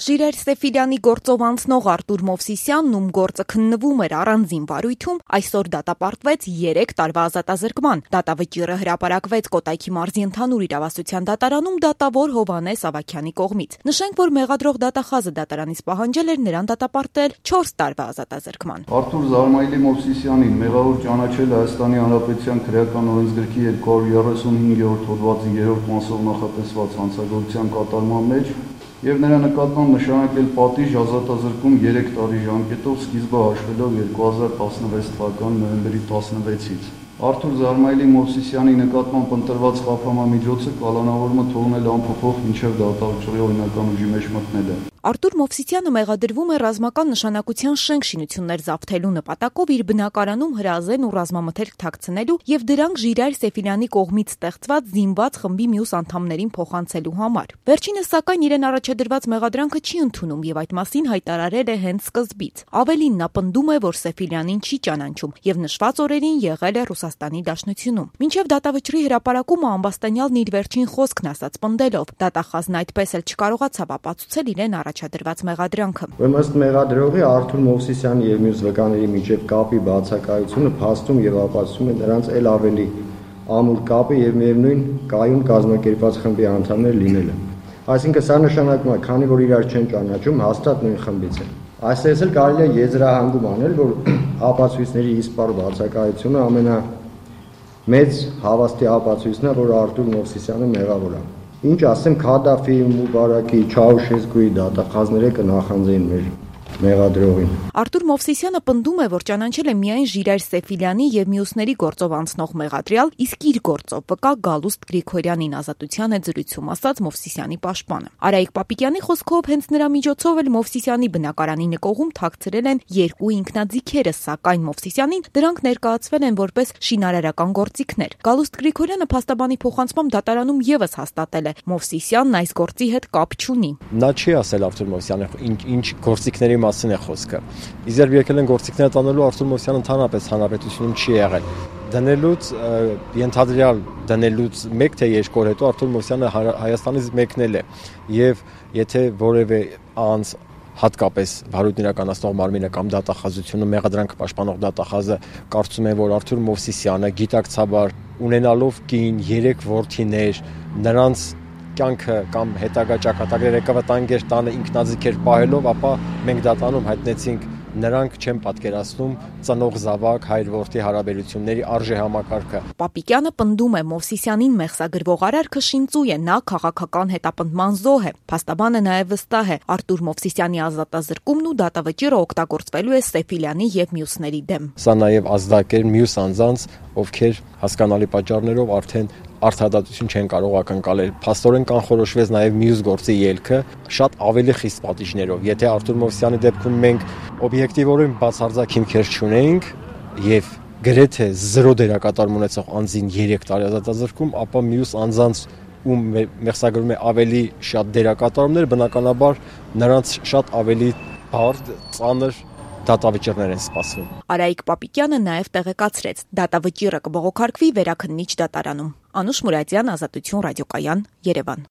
Ժիրայր Սեֆիրյանի գործով անցնող Արտուր Մովսիսյանն, ում գործը քննվում էր առանձին վարույթում, այսօր դատապարտվեց 3 տարվա ազատազրկման։ Դատավճիռը հրապարակվեց Կոտայքի մարզի ընդհանուր իրավասության դատարանում դատավոր Հովհաննես Ավագյանի կողմից։ Նշենք, որ մեղադրող դատախազը դատարանից պահանջել էր նրան դատապարտել 4 տարվա ազատազրկման։ Արտուր Զարմայելի Մովսիսյանին մեղավոր ճանաչել Հայաստանի Հանրապետության քրեական օրենսգրքի 235-րդ հոդվածի 3-րդ մասով նախատեսված հանցագործության կատարման մեջ եւ նրա նկատմամբ նշանակել պատիժ ազատազրկում 3 տարի ժամկետով սկիզբը հաշվելով 2016 թվականի նոյեմբերի 16-ից։ Արտուր Զարմայելի Մովսիսյանի նկատմամբ ընտրված խափանամիջոցը կալանավորումը թողնել անփոփոխ մինչև դատավճիռի օրինական ուժի մեջ մտնելը։ Արտուր Մովսիսյանը մեղադրվում է ռազմական նշանակության շենք շինություններ զավթելու նպատակով իր բնակարանում հրազեն ու ռազմամթերք թաքցնելու եւ դրանք Ժիրայր Սեֆիրյանի կողմից ստեղծված զինված խմբի մյուս անդամներին փոխանցելու համար։ Վերջինս սակայն իրեն առաջադրված մեղադրանքը չի ընդունում եւ այդ մասին հայտարարել է հենց սկզբից։ Ավելին, նա պնդում է, որ Սեֆիրյանին չի ճանաչում եւ նշված օրերին եղել է Ռուսաստանի Դաշնությունում։ Մինչև դատավճիռի հրապարակումը ամբաստանյալն իր վերջին խոսքն ասաց պնդելով. դատախազն այդպես էլ չկարողացավ ապացուցել իրեն առաջադրված մեղադրանքը։ Ըստ մեղադրողի Արտուր Մովսիսյանի եւ մյուս վկաների միջև կապի բացակայությունը փաստում եւ ապացուցում է նրանց ել ավելի ամուր կապը եւ միևնույն կայուն կազմակերպված խմբի անդամներ լինելը։ Այսինքն սա նշանակում է, քանի որ իրար չեն ճանաչում, հաստատ նույն խմբից են։ Այսպես էլ կարելի է եզրահանգում անել, որ ապացույցների իսպառ բացակայությունը ամենամեծ հավաստի ապացույցն է, որ Արտուր Մովսիսյանը մեղավոր է։ Ինչ ասեմ, Քադաֆի, Մուբարակի, Չաուշեսկուի դատախազները կնախանձեին մեր մեղադրողին։ Արտուր Մովսիսյանը պնդում է, որ ճանաչել է միայն Ժիրայր Սեֆիրյանի եւ մյուսների գործով անցնող մեղադրյալ, իսկ իր գործով վկա Գալուստ Գրիգորյանին ազատության է զրույցում ասաց Մովսիսյանի պաշտպանը։ Արայիկ Պապիկյանի խոսքով հենց նրա միջոցով էլ Մովսիսյանի բնակարանի նկողում թաքցրել են 2 ինքնաձիգերը, սակայն Մովսիսյանին դրանք ներկայացվել են որպես շինարարական գործիքներ։ Գալուստ Գրիգորյանը փաստաբանի փոխանցմամբ դատարանում եւս հաստատել է, Մովսիսյանն այս գործի հետ կապ չունի։ Նա չի ասել Արտուր Մովսյանը ինչ գործիքների մասին է խոսքը։ Իզերբ եկել են գործիքները տանելու, Արտուր Մովսյանը ընդհանրապես հանրապետությունում չի եղել։ Դնելուց ենթադրյալ դնելուց 1 թե 2 օր հետո Արտուր Մովսյանը Հայաստանից մեկնել է եւ եթե որևէ անձ հատկապես վարույթ իրականացնող մարմինը կամ դատախազությունը մեղադրանքը պաշտպանող դատախազը կարծում է, որ Արտուր Մովսիսյանը գիտակցաբար ունենալով կին 3 որդիներ, նրանց կյանքը կամ հետագա ճակատագրերը կվտանգեր տանը ինքնաձիգեր պահելով, ապա մենք դատանում հայտնեցինք նրանք չեն պատկերացնում ծնող զավակ հայր-որդի հարաբերությունների արժե համակարգը։ Պապիկյանը պնդում է Մովսիսյանին մեղսագրվող արարքը շինծու է, նա քաղաքական հետապնդման զոհ է։ Փաստաբանը նաև վստահ է, Արտուր Մովսիսյանի ազատազրկումն ու դատավճիռը օգտագործվելու է Սեֆիրյանի եւ մյուսների դեմ։ Սա նաև ազդակեր մյուս անձանց, ովքեր հասկանալի պատճառներով արդեն արդարադատություն չեն կարող ակնկալել։ Փաստորեն կանխորոշվեց նաև մյուս գործի ելքը շատ ավելի խիստ պատիժներով։ Եթե Արտուր Մովսյանի դեպքում մենք օբյեկտիվորեն բացարձակ հիմքեր չունեինք եւ գրեթե 0 դերակատարում ունեցող անձին 3 տարի ազատազրկում, ապա մյուս անձանց ում մեղսագրվում է ավելի շատ դերակատարումներ, բնականաբար նրանց շատ ավելի բարդ, ծանր դատավճիռներ են սպասվում։ Արայիկ Պապիկյանը նաև տեղեկացրեց, դատավճիռը կբողոքարկվի վերաքննիչ դատարանում։ Անուշ Մուրադյան, Ազատություն ռադիոկայան, Երևան։